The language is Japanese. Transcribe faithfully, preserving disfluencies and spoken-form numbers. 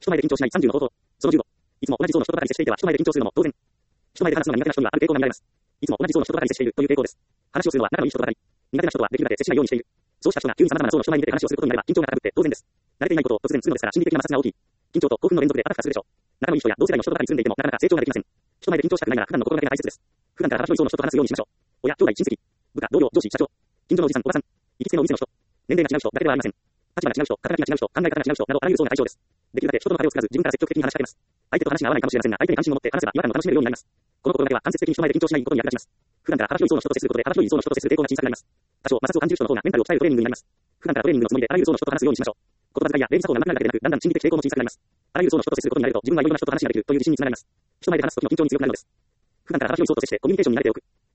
人前で緊張しないさんじゅうの方法。そのじゅうご。いつも同じ層の人とばかり接していては人前で緊張するのも当然。人前で話すのが苦手な人にはある傾向が見られます。いつも同じ層の人とばかり接しているという傾向です。話をするのは仲のいい人とばかり。苦手な人とはできるだけ接しないようにしている。そうした人が急に様々な層の人前に出て話をすることになれば緊張が高くって当然です。慣れていないことを突然するのですから心理的な摩擦が大きい。緊張と興奮の連続であたふたするでしょう。仲のいい人や同世代の人とばかり住んでいてもなかなか成長ができません。人前で緊張したくないなら普段の心がけが大切です。普段から幅広い層の人と話すようにしましょう。親、兄弟、親戚、部下、同僚、上司、社長、近所のおじさん、おばさん、行きつけのお店の人、年齢が違う人だけではありません。立場が違う人、肩書きが違う人、考え方が違う人などあらゆる層が対象です。できるだけ人との壁を作らず自分から積極的に話しかけます。相手と話が合わないかもしれませんが相手に関心を持って話せば違和感を楽しめるようになります。この心がけは間接的に人前で緊張しないことに役立ちます。普段から幅広い層の人と接することで幅広い層の人と接する抵抗が小さくなります。多少摩擦を感じる人の方がメンタルを鍛えるトレーニングになります。普段からトレーニングのつもりであらゆる層の人と話すようにしましょう。言葉遣いや礼儀作法がなくなるだけでなく、だんだん心理的抵抗も小さくなります。あらゆる層の人と接することになると自分はいろいろな人と話ができるという自信につながります。人前で話すときの緊張に強くなるのです。普段から幅広い層と接してコミュニケーションに慣れておく。